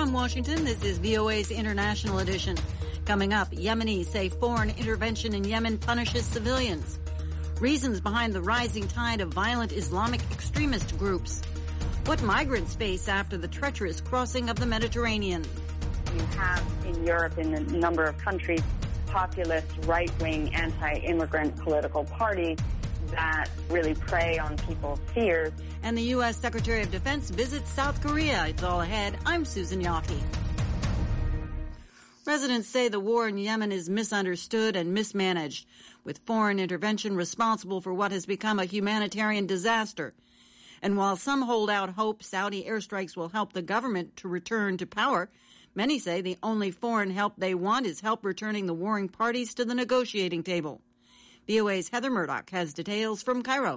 From Washington, this is VOA's International Edition. Coming up, Yemenis say foreign intervention in Yemen punishes civilians. Reasons behind the rising tide of violent Islamic extremist groups. What migrants face after the treacherous crossing of the Mediterranean. You have in Europe, in a number of countries, populist, right-wing, anti-immigrant political parties that really prey on people's fears. And the U.S. Secretary of Defense visits South Korea. It's all ahead. I'm Susan Yockey. Residents say the war in Yemen is misunderstood and mismanaged, with foreign intervention responsible for what has become a humanitarian disaster. And while some hold out hope Saudi airstrikes will help the government to return to power, many say the only foreign help they want is help returning the warring parties to the negotiating table. VOA's Heather Murdoch has details from Cairo.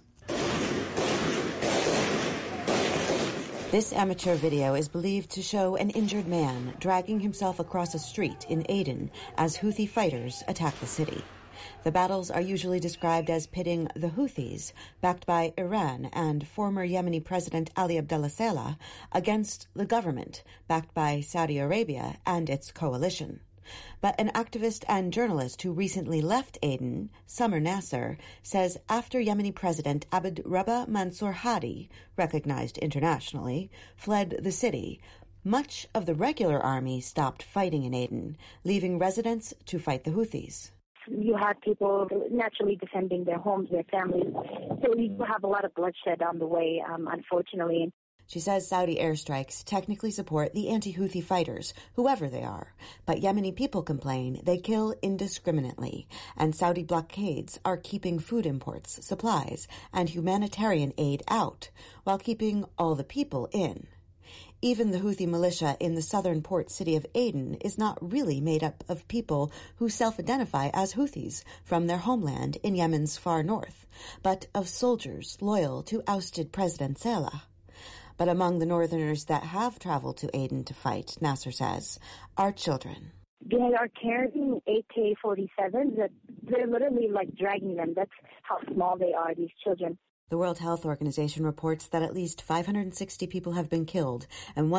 This amateur video is believed to show an injured man dragging himself across a street in Aden as Houthi fighters attack the city. The battles are usually described as pitting the Houthis, backed by Iran and former Yemeni President Ali Abdullah Saleh, against the government, backed by Saudi Arabia and its coalition. But an activist and journalist who recently left Aden, Summer Nasser, says after Yemeni President Abd Rabba Mansour Hadi, recognized internationally, fled the city, much of the regular army stopped fighting in Aden, leaving residents to fight the Houthis. You had people naturally defending their homes, their families. So you have a lot of bloodshed on the way, unfortunately. She says Saudi airstrikes technically support the anti-Houthi fighters, whoever they are. But Yemeni people complain they kill indiscriminately, and Saudi blockades are keeping food imports, supplies, and humanitarian aid out, while keeping all the people in. Even the Houthi militia in the southern port city of Aden is not really made up of people who self-identify as Houthis from their homeland in Yemen's far north, but of soldiers loyal to ousted President Saleh. But among the northerners that have traveled to Aden to fight, Nasser says, are children. They are carrying AK-47s. They're literally like dragging them. That's how small they are, these children. The World Health Organization reports that at least 560 people have been killed and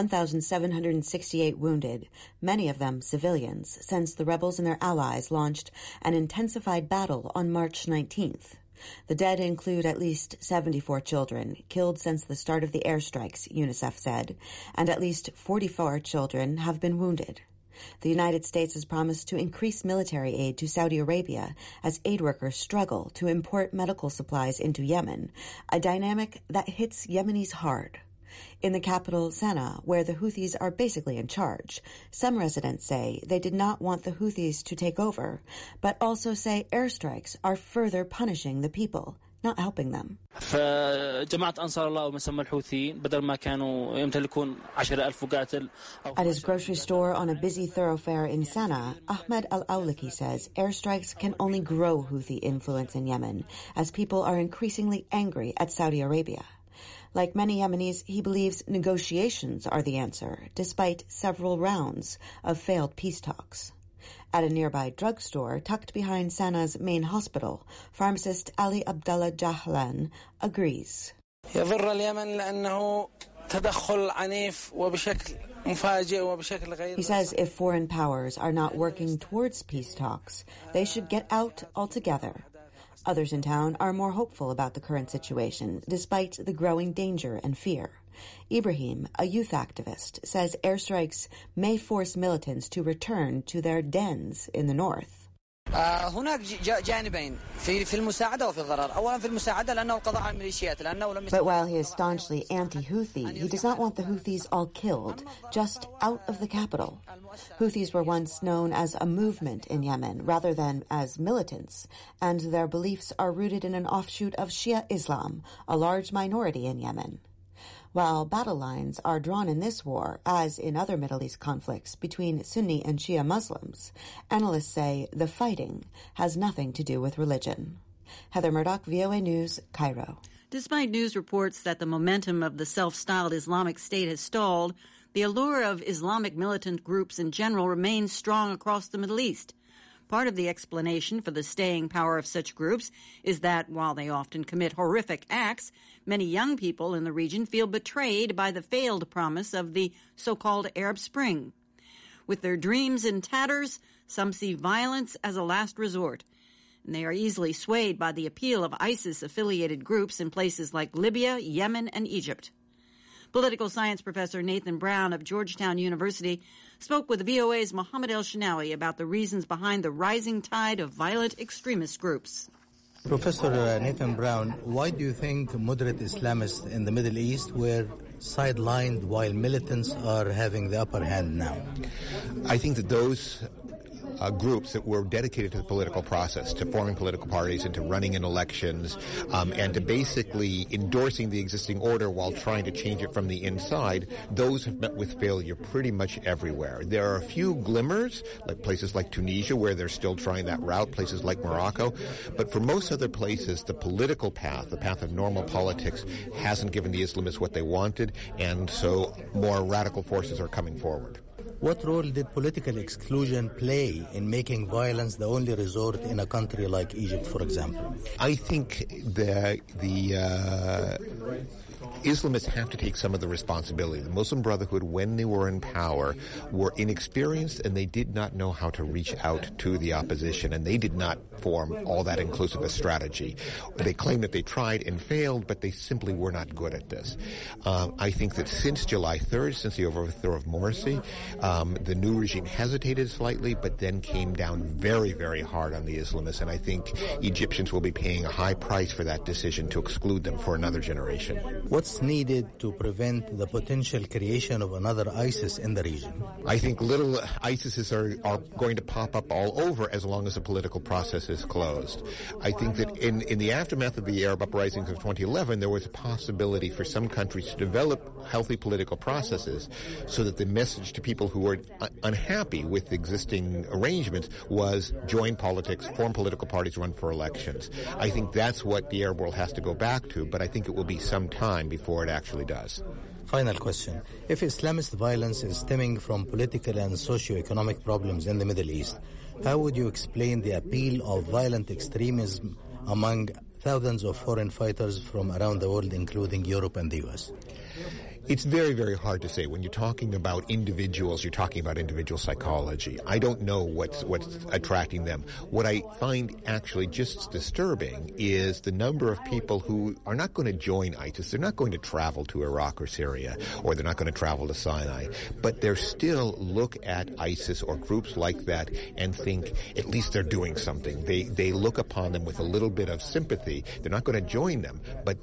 1,768 wounded, many of them civilians, since the rebels and their allies launched an intensified battle on March 19th. The dead include at least 74 children, killed since the start of the airstrikes, UNICEF said, and at least 44 children have been wounded. The United States has promised to increase military aid to Saudi Arabia as aid workers struggle to import medical supplies into Yemen, a dynamic that hits Yemenis hard. In the capital, Sana'a, where the Houthis are basically in charge, some residents say they did not want the Houthis to take over, but also say airstrikes are further punishing the people, not helping them. At his grocery store on a busy thoroughfare in Sana'a, Ahmed Al-Awlaki says airstrikes can only grow Houthi influence in Yemen, as people are increasingly angry at Saudi Arabia. Like many Yemenis, he believes negotiations are the answer, despite several rounds of failed peace talks. At a nearby drugstore tucked behind Sana'a's main hospital, pharmacist Ali Abdullah Jahlan agrees. He says if foreign powers are not working towards peace talks, they should get out altogether. Others in town are more hopeful about the current situation, despite the growing danger and fear. Ibrahim, a youth activist, says airstrikes may force militants to return to their dens in the north. But while he is staunchly anti-Houthi, he does not want the Houthis all killed, just out of the capital. Houthis were once known as a movement in Yemen rather than as militants, and their beliefs are rooted in an offshoot of Shia Islam, a large minority in Yemen. While battle lines are drawn in this war, as in other Middle East conflicts between Sunni and Shia Muslims, analysts say the fighting has nothing to do with religion. Heather Murdoch, VOA News, Cairo. Despite news reports that the momentum of the self-styled Islamic State has stalled, the allure of Islamic militant groups in general remains strong across the Middle East. Part of the explanation for the staying power of such groups is that while they often commit horrific acts, many young people in the region feel betrayed by the failed promise of the so-called Arab Spring. With their dreams in tatters, some see violence as a last resort, and they are easily swayed by the appeal of ISIS-affiliated groups in places like Libya, Yemen, and Egypt. Political science professor Nathan Brown of Georgetown University spoke with VOA's Mohammed El-Shinawi about the reasons behind the rising tide of violent extremist groups. Professor Nathan Brown, why do you think moderate Islamists in the Middle East were sidelined while militants are having the upper hand now? I think that those groups that were dedicated to the political process, to forming political parties and to running in elections, and to basically endorsing the existing order while trying to change it from the inside, those have met with failure pretty much everywhere. There are a few glimmers, like places like Tunisia, where they're still trying that route, places like Morocco, but for most other places, the political path, the path of normal politics, hasn't given the Islamists what they wanted, and so more radical forces are coming forward. What role did political exclusion play in making violence the only resort in a country like Egypt, for example? I think the Islamists have to take some of the responsibility. The Muslim Brotherhood, when they were in power, were inexperienced and they did not know how to reach out to the opposition, and they did not form all that inclusive a strategy. They claim that they tried and failed, but they simply were not good at this. I think that since July 3rd, since the overthrow of Morsi, the new regime hesitated slightly, but then came down very, very hard on the Islamists, and I think Egyptians will be paying a high price for that decision to exclude them for another generation. What's needed to prevent the potential creation of another ISIS in the region? I think little ISISes are going to pop up all over as long as the political process is closed. I think that in the aftermath of the Arab uprisings of 2011, there was a possibility for some countries to develop healthy political processes so that the message to people who were unhappy with existing arrangements was join politics, form political parties, run for elections. I think that's what the Arab world has to go back to, but I think it will be some time before it actually does. Final question. If Islamist violence is stemming from political and socio-economic problems in the Middle East, how would you explain the appeal of violent extremism among thousands of foreign fighters from around the world, including Europe and the U.S.? It's very, very hard to say. When you're talking about individuals, you're talking about individual psychology. I don't know what's attracting them. What I find actually just disturbing is the number of people who are not going to join ISIS. They're not going to travel to Iraq or Syria, or they're not going to travel to Sinai. But they still look at ISIS or groups like that and think at least they're doing something. They look upon them with a little bit of sympathy. They're not going to join them, but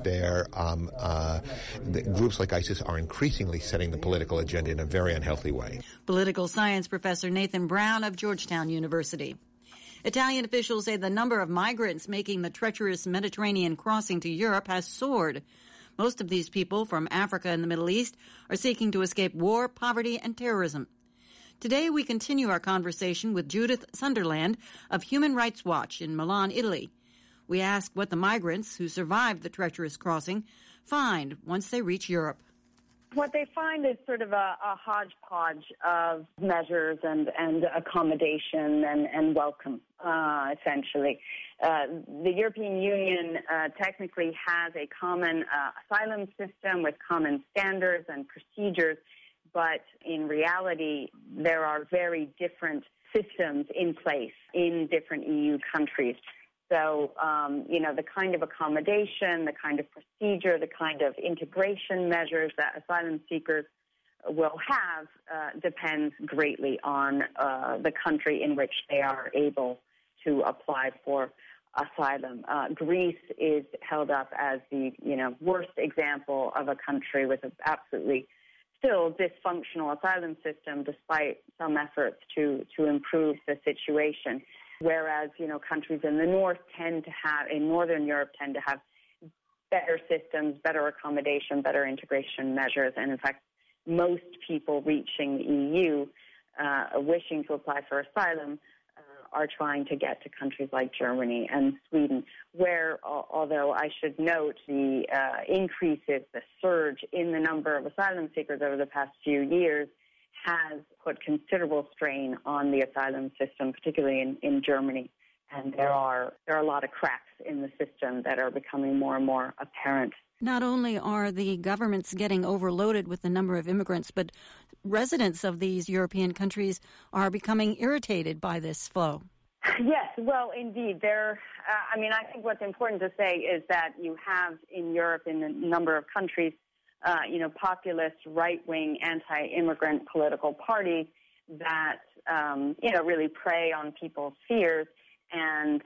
the groups like ISIS are increasingly setting the political agenda in a very unhealthy way. Political science professor Nathan Brown of Georgetown University. Italian officials say the number of migrants making the treacherous Mediterranean crossing to Europe has soared. Most of these people from Africa and the Middle East are seeking to escape war, poverty, and terrorism. Today we continue our conversation with Judith Sunderland of Human Rights Watch in Milan, Italy. We ask what the migrants who survived the treacherous crossing find once they reach Europe. What they find is sort of a hodgepodge of measures and accommodation and welcome, essentially. The European Union technically has a common asylum system with common standards and procedures, but in reality, there are very different systems in place in different EU countries. So, the kind of accommodation, the kind of procedure, the kind of integration measures that asylum seekers will have depends greatly on the country in which they are able to apply for asylum. Greece is held up as the, worst example of a country with an absolutely still dysfunctional asylum system, despite some efforts to improve the situation. Whereas, countries in the north in Northern Europe tend to have better systems, better accommodation, better integration measures. And in fact, most people reaching the EU, wishing to apply for asylum, are trying to get to countries like Germany and Sweden, where, although I should note the increases, the surge in the number of asylum seekers over the past few years has put considerable strain on the asylum system, particularly in Germany. And there are a lot of cracks in the system that are becoming more and more apparent. Not only are the governments getting overloaded with the number of immigrants, but residents of these European countries are becoming irritated by this flow. Yes, well, indeed. I think what's important to say is that you have in Europe, in a number of countries, populist, right-wing, anti-immigrant political parties that, really prey on people's fears and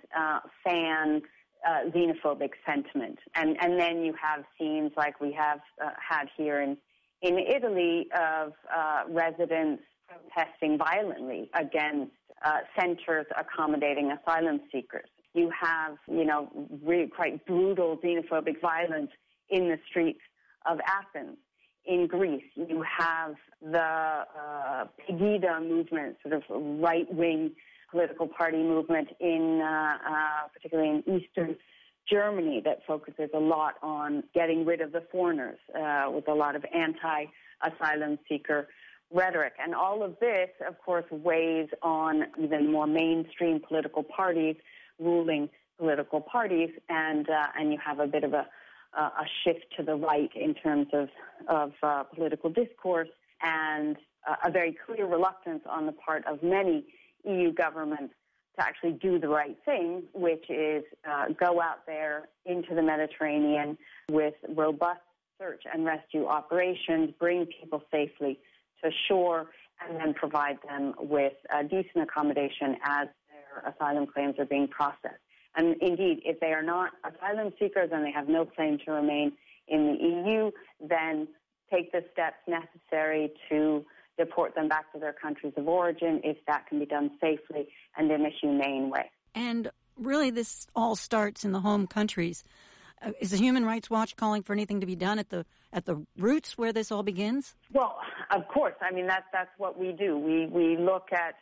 fan xenophobic sentiment. And then you have scenes like we have had here in Italy of residents protesting violently against centers accommodating asylum seekers. You have, really quite brutal xenophobic violence in the streets of Athens. In Greece, you have the Pegida movement, sort of right-wing political party movement particularly in Eastern Germany, that focuses a lot on getting rid of the foreigners with a lot of anti-asylum seeker rhetoric. And all of this, of course, weighs on even more mainstream political parties, ruling political parties, and you have a bit of a shift to the right in terms of political discourse, and a very clear reluctance on the part of many EU governments to actually do the right thing, which is go out there into the Mediterranean with robust search and rescue operations, bring people safely to shore, and then provide them with decent accommodation as their asylum claims are being processed. And indeed, if they are not asylum seekers and they have no claim to remain in the EU, then take the steps necessary to deport them back to their countries of origin if that can be done safely and in a humane way. And really, this all starts in the home countries. Is the Human Rights Watch calling for anything to be done at the roots where this all begins? Well, of course. I mean, that's what we do. We look at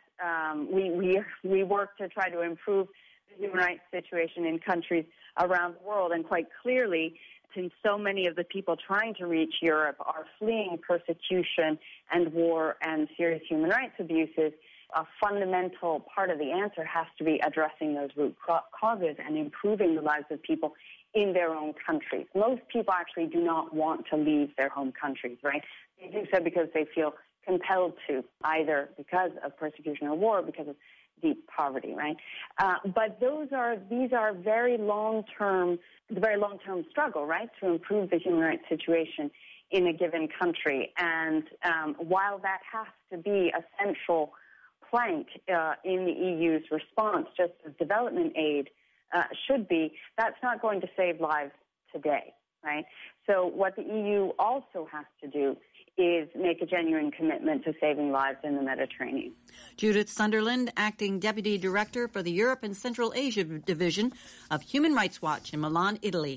we work to try to improve the human rights situation in countries around the world, and quite clearly, since so many of the people trying to reach Europe are fleeing persecution and war and serious human rights abuses, a fundamental part of the answer has to be addressing those root causes and improving the lives of people in their own countries. Most people actually do not want to leave their home countries, right? They do so because they feel compelled to, either because of persecution or war, or because of deep poverty, right? But these are very long-term struggle, right, to improve the human rights situation in a given country. And while that has to be a central plank in the EU's response, just as development aid should be, that's not going to save lives today, right? So what the EU also has to do is make a genuine commitment to saving lives in the Mediterranean. Judith Sunderland, Acting Deputy Director for the Europe and Central Asia Division of Human Rights Watch in Milan, Italy.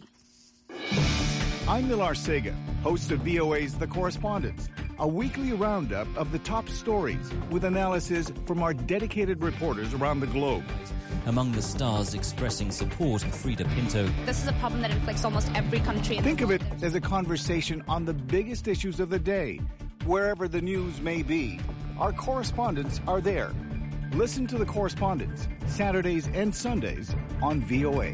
I'm Nilar Sega, host of VOA's The Correspondents, a weekly roundup of the top stories with analysis from our dedicated reporters around the globe. Among the stars expressing support, Frida Pinto. This is a problem that inflicts almost every country in the world. Think of it as a conversation on the biggest issues of the day, wherever the news may be. Our correspondents are there. Listen to The Correspondents, Saturdays and Sundays on VOA.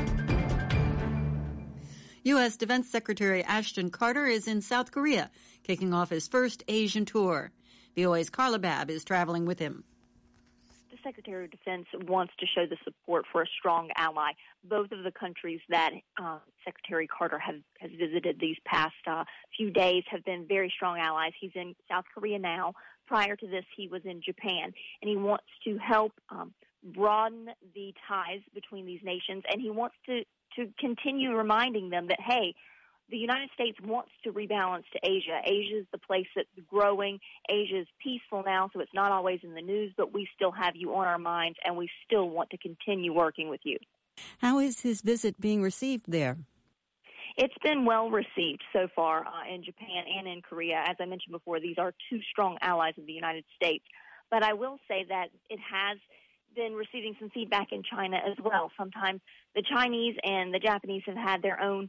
U.S. Defense Secretary Ashton Carter is in South Korea, kicking off his first Asian tour. VOA's Carla Babb is traveling with him. The Secretary of Defense wants to show the support for a strong ally. Both of the countries that Secretary Carter has visited these past few days have been very strong allies. He's in South Korea now. Prior to this, he was in Japan, and he wants to help broaden the ties between these nations, and he wants to continue reminding them that, hey, the United States wants to rebalance to Asia. Asia is the place that's growing. Asia is peaceful now, so it's not always in the news, but we still have you on our minds, and we still want to continue working with you. How is his visit being received there? It's been well received so far in Japan and in Korea. As I mentioned before, these are two strong allies of the United States. But I will say that it has been receiving some feedback in China as well. Sometimes the Chinese and the Japanese have had their own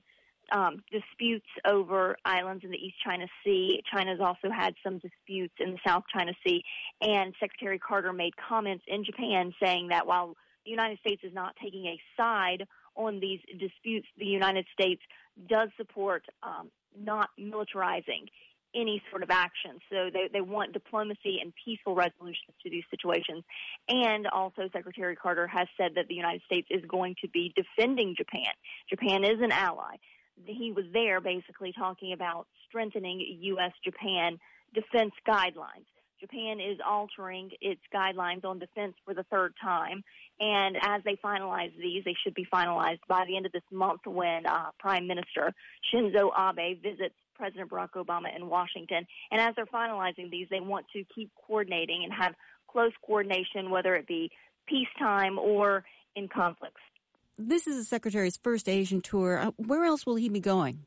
disputes over islands in the East China Sea. China's also had some disputes in the South China Sea, and Secretary Carter made comments in Japan saying that while the United States is not taking a side on these disputes, the United States does support not militarizing any sort of action. So they want diplomacy and peaceful resolutions to these situations. And also Secretary Carter has said that the United States is going to be defending Japan. Japan is an ally. He was there basically talking about strengthening U.S.-Japan defense guidelines. Japan is altering its guidelines on defense for the third time, and as they finalize these, they should be finalized by the end of this month when Prime Minister Shinzo Abe visits President Barack Obama in Washington. And as they're finalizing these, they want to keep coordinating and have close coordination, whether it be peacetime or in conflicts. This is the Secretary's first Asian tour. Where else will he be going?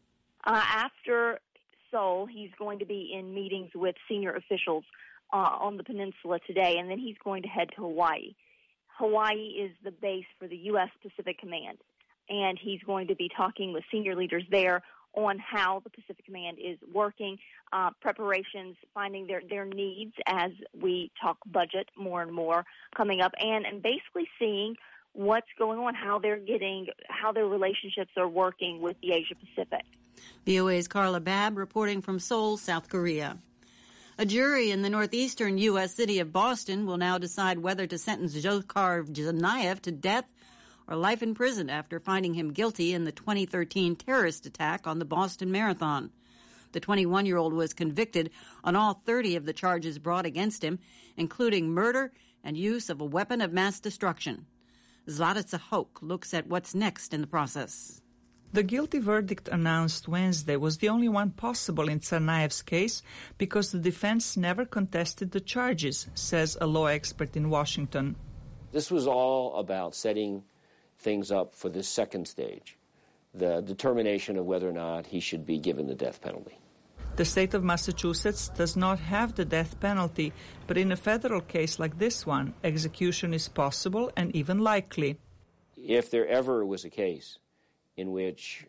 After Seoul, he's going to be in meetings with senior officials on the peninsula today, and then he's going to head to Hawaii. Hawaii is the base for the U.S. Pacific Command, and he's going to be talking with senior leaders there on how the Pacific Command is working, preparations, finding their needs as we talk budget more and more coming up, and basically seeing what's going on, how their relationships are working with the Asia Pacific. VOA's Carla Babb reporting from Seoul, South Korea. A jury in the northeastern U.S. city of Boston will now decide whether to sentence Dzhokhar Tsarnaev to death or life in prison after finding him guilty in the 2013 terrorist attack on the Boston Marathon. The 21-year-old was convicted on all 30 of the charges brought against him, including murder and use of a weapon of mass destruction. Zlatitsa Hoke looks at what's next in the process. The guilty verdict announced Wednesday was the only one possible in Tsarnaev's case because the defense never contested the charges, says a law expert in Washington. This was all about setting things up for the second stage, the determination of whether or not he should be given the death penalty. The state of Massachusetts does not have the death penalty, but in a federal case like this one, execution is possible and even likely. If there ever was a case in which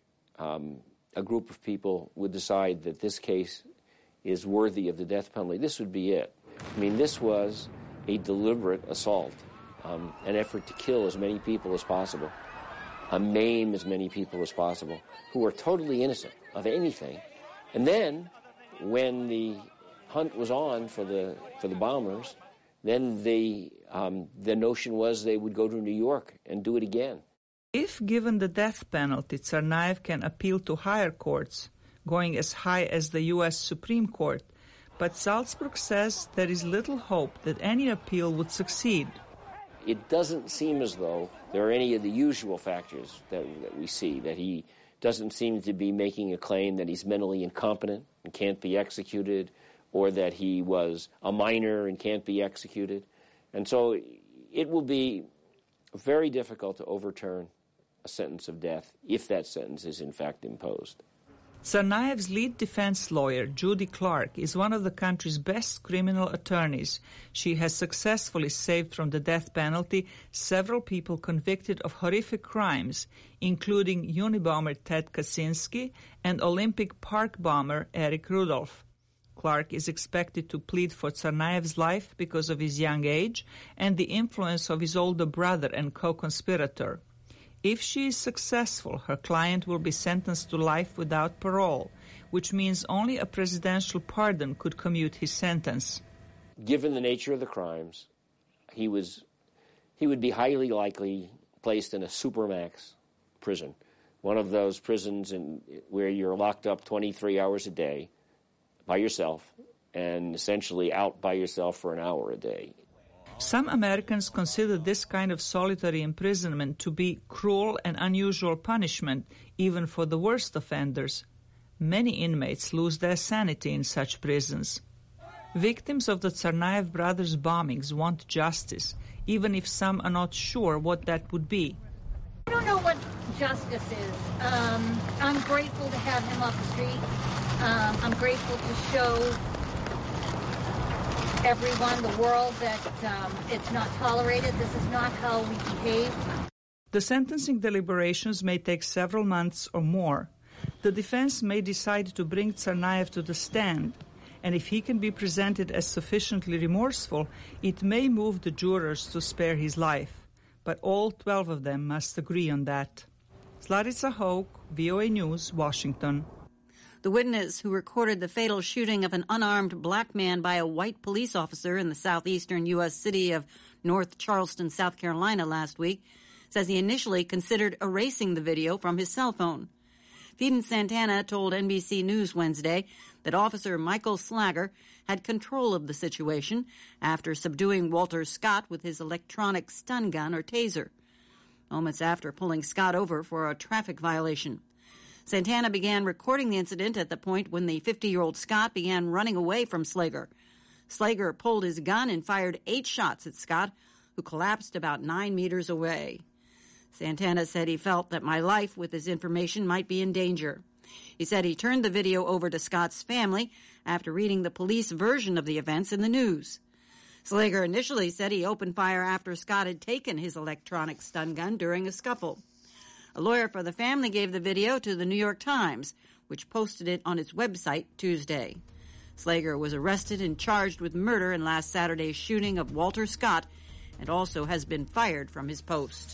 a group of people would decide that this case is worthy of the death penalty, this would be it. I mean, this was a deliberate assault, an effort to kill as many people as possible, maim as many people as possible, who were totally innocent of anything. And then, when the hunt was on for the bombers, then the notion was they would go to New York and do it again. If given the death penalty, Tsarnaev can appeal to higher courts, going as high as the U.S. Supreme Court. But Salzburg says there is little hope that any appeal would succeed. It doesn't seem as though there are any of the usual factors that we see, that he doesn't seem to be making a claim that he's mentally incompetent and can't be executed, or that he was a minor and can't be executed. And so it will be very difficult to overturn a sentence of death if that sentence is in fact imposed. Tsarnaev's lead defense lawyer, Judy Clark, is one of the country's best criminal attorneys. She has successfully saved from the death penalty several people convicted of horrific crimes, including Unabomber Ted Kaczynski and Olympic Park bomber Eric Rudolph. Clark is expected to plead for Tsarnaev's life because of his young age and the influence of his older brother and co-conspirator. If she is successful, her client will be sentenced to life without parole, which means only a presidential pardon could commute his sentence. Given the nature of the crimes, he would be highly likely placed in a supermax prison, one of those prisons where you're locked up 23 hours a day by yourself and essentially out by yourself for an hour a day. Some Americans consider this kind of solitary imprisonment to be cruel and unusual punishment, even for the worst offenders. Many inmates lose their sanity in such prisons. Victims of the Tsarnaev brothers' bombings want justice, even if some are not sure what that would be. I don't know what justice is. I'm grateful to have him off the street. I'm grateful to show everyone, the world, that it's not tolerated. This is not how we behave. The sentencing deliberations may take several months or more. the defense may decide to bring Tsarnaev to the stand, and if he can be presented as sufficiently remorseful, it may move the jurors to spare his life. But all 12 of them must agree on that. Larissa Hoke, VOA News, Washington. The witness who recorded the fatal shooting of an unarmed black man by a white police officer in the southeastern U.S. city of North Charleston, South Carolina last week says he initially considered erasing the video from his cell phone. Pheidon Santana told NBC News Wednesday that Officer Michael Slager had control of the situation after subduing Walter Scott with his electronic stun gun or taser, moments after pulling Scott over for a traffic violation. Santana began recording the incident at the point when the 50-year-old Scott began running away from Slager. Slager pulled his gun and fired 8 shots at Scott, who collapsed about 9 meters away. Santana said he felt that my life with this information might be in danger. He said he turned the video over to Scott's family after reading the police version of the events in the news. Slager initially said he opened fire after Scott had taken his electronic stun gun during a scuffle. A lawyer for the family gave the video to the New York Times, which posted it on its website Tuesday. Slager was arrested and charged with murder in last Saturday's shooting of Walter Scott and also has been fired from his post.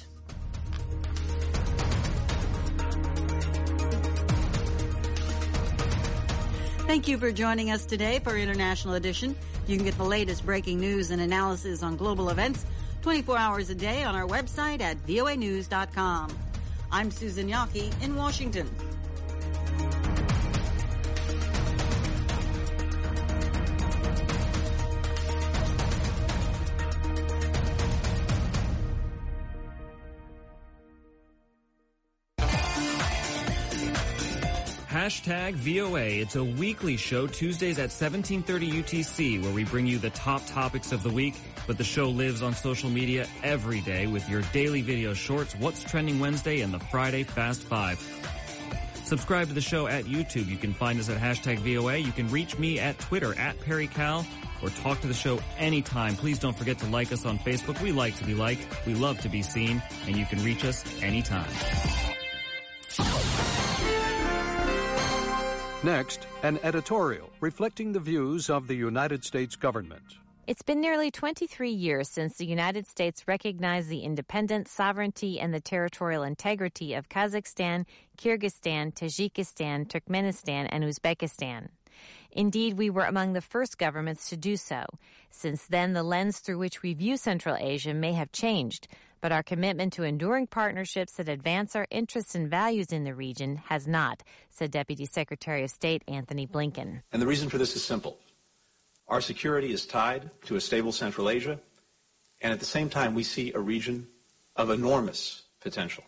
Thank you for joining us today for International Edition. You can get the latest breaking news and analysis on global events 24 hours a day on our website at voanews.com. I'm Susan Yaki in Washington. Hashtag VOA. It's a weekly show, Tuesdays at 17:30 UTC, where we bring you the top topics of the week. But the show lives on social media every day with your daily video shorts, What's Trending Wednesday, and the Friday Fast Five. Subscribe to the show at YouTube. You can find us at Hashtag VOA. You can reach me at Twitter, at PerryCal, or talk to the show anytime. Please don't forget to like us on Facebook. We like to be liked. We love to be seen. And you can reach us anytime. Next, an editorial reflecting the views of the United States government. It's been nearly 23 years since the United States recognized the independence, sovereignty, and the territorial integrity of Kazakhstan, Kyrgyzstan, Tajikistan, Turkmenistan, and Uzbekistan. Indeed, we were among the first governments to do so. Since then, the lens through which we view Central Asia may have changed, but our commitment to enduring partnerships that advance our interests and values in the region has not, said Deputy Secretary of State Antony Blinken. And the reason for this is simple. Our security is tied to a stable Central Asia, and at the same time we see a region of enormous potential.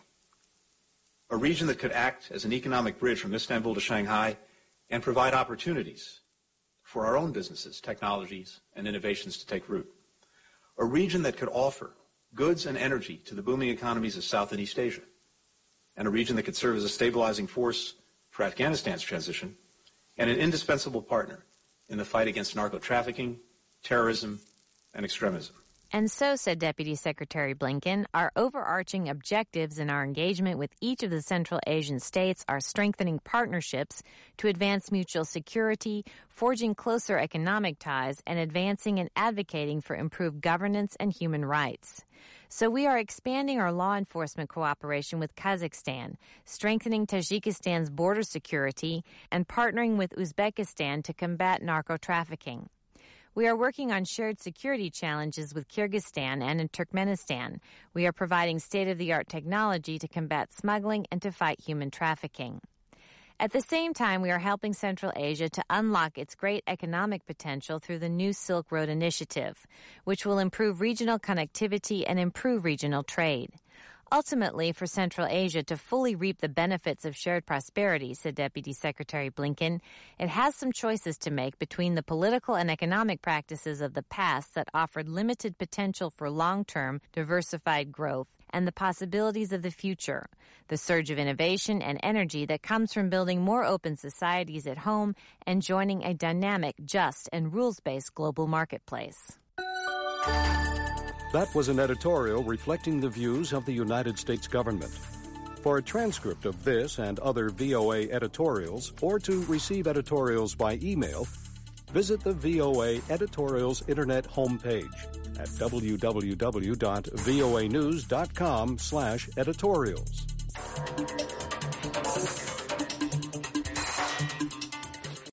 A region that could act as an economic bridge from Istanbul to Shanghai and provide opportunities for our own businesses, technologies, and innovations to take root. A region that could offer goods and energy to the booming economies of South and East Asia, and a region that could serve as a stabilizing force for Afghanistan's transition, and an indispensable partner in the fight against narco-trafficking, terrorism, and extremism. And so, said Deputy Secretary Blinken, our overarching objectives in our engagement with each of the Central Asian states are strengthening partnerships to advance mutual security, forging closer economic ties, and advancing and advocating for improved governance and human rights. So we are expanding our law enforcement cooperation with Kazakhstan, strengthening Tajikistan's border security, and partnering with Uzbekistan to combat narco-trafficking. We are working on shared security challenges with Kyrgyzstan and in Turkmenistan. We are providing state-of-the-art technology to combat smuggling and to fight human trafficking. At the same time, we are helping Central Asia to unlock its great economic potential through the New Silk Road Initiative, which will improve regional connectivity and improve regional trade. Ultimately, for Central Asia to fully reap the benefits of shared prosperity, said Deputy Secretary Blinken, it has some choices to make between the political and economic practices of the past that offered limited potential for long-term, diversified growth and the possibilities of the future, the surge of innovation and energy that comes from building more open societies at home and joining a dynamic, just, and rules-based global marketplace. That was an editorial reflecting the views of the United States government. For a transcript of this and other VOA editorials, or to receive editorials by email, visit the VOA Editorials Internet homepage at www.voanews.com/editorials.